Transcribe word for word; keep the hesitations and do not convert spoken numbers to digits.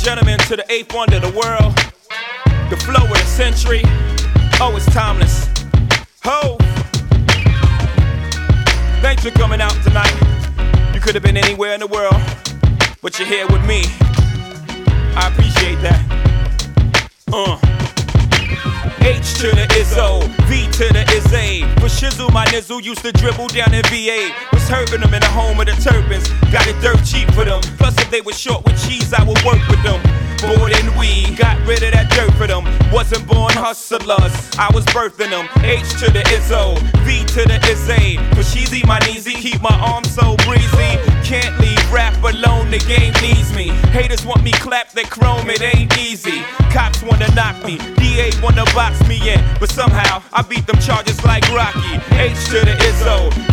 gentlemen, to the eighth wonder of the world, the flow of the century. Oh, it's timeless. Ho! Thanks for coming out tonight. You could have been anywhere in the world, but you're here with me. I appreciate that. Uh. H to the Izzo, V to the Izzy. For shizzle, my nizzle used to dribble down in V A. Was hurting them in the home of the turbans. Got it dirt cheap for them. Plus, if they were short with cheese, I would work with them. More than we got rid of that dirt for them. Wasn't born hustlers, I was birthing them. H to the Izzo, V to the Izzy. For sheezy, my kneesy, keep my arms so breezy. Can't leave rap alone, the game needs me. Haters want me clap, they chrome, it ain't easy. Cops wanna knock me, D A wanna box me in, but somehow I beat them charges like Rocky. H to the Izzo,